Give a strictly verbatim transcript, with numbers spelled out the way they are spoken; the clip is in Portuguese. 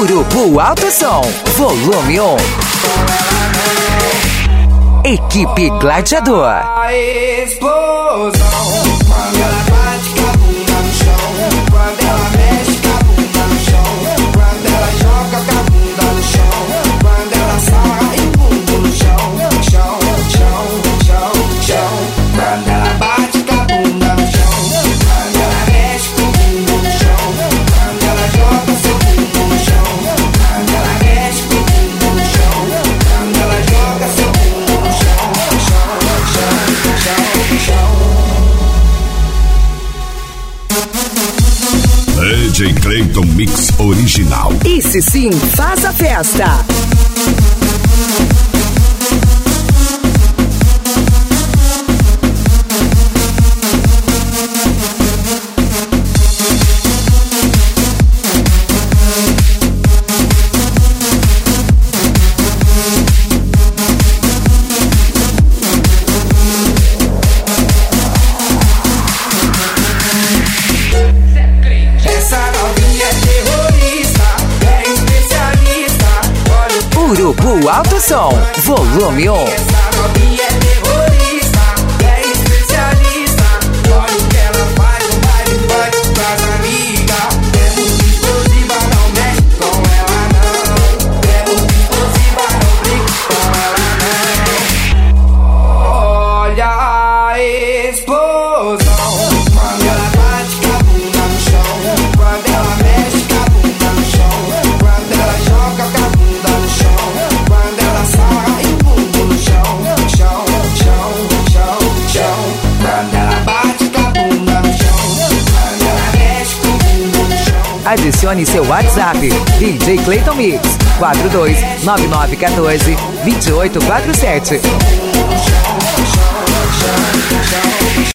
Grupo Alto Som, volume um. Equipe Gladiador. A explosão, quando ela bate com a bunda no chão, quando ela mexe com a bunda no chão, quando ela joga com a bunda no chão, quando ela sarra e bunda no chão, chão, chão, chão, chão, quando ela bate com a bunda no chão, quando ela mexe com a bunda no chão, quando ela joga seu bunda no chão, quando ela mexe com a bunda no chão, quando ela joga seu bunda no chão, chão, chão, chão, chão. D J Clayton Mix Original. Esse sim faz a festa. Grupo Alto Som, volume um. Essa novinha é terrorista, é especialista. Olha o que ela faz, o baile pode pras amigas. É muito explosiva, não mexe com ela não. É muito explosiva, não brinca com ela não. Olha a explosão, quando ela bate com a bunda no chão, quando ela mexe com a bunda no chão, quando ela joga com a bunda no chão, quando ela sarra e bunda no chão, chão, chão, chão, chão, quando ela bate com a bunda no chão, quando ela mexe com a bunda no chão. Adicione seu WhatsApp, D J Clayton Mix, quatro dois nove nove um quatro dois oito quatro sete.